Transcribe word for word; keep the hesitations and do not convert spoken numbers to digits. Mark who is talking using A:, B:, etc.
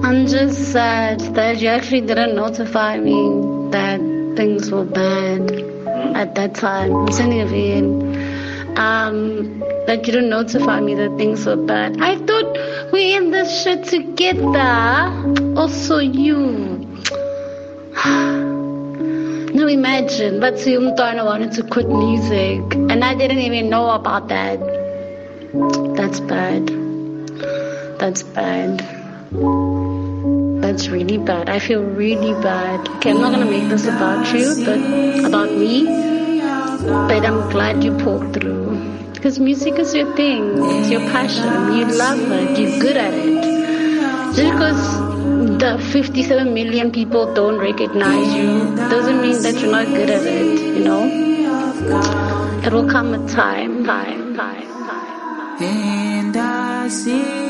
A: I'm just sad that you actually didn't notify me that things were bad at that time. I'm sending a V N. Um, that you didn't notify me that things were bad. I thought we in this shit together. Also you. No, imagine, but Umtwana wanted to quit music and I didn't even know about that. That's bad. That's bad. That's really bad. I feel really bad. Okay, I'm not gonna make this about you, but about me. But I'm glad you pulled through. Because music is your thing. It's your passion. You love it. You're good at it. Just because the fifty-seven million people don't recognize you doesn't mean that you're not good at it, you know? It will come a time, time, time, time, time.
B: And I see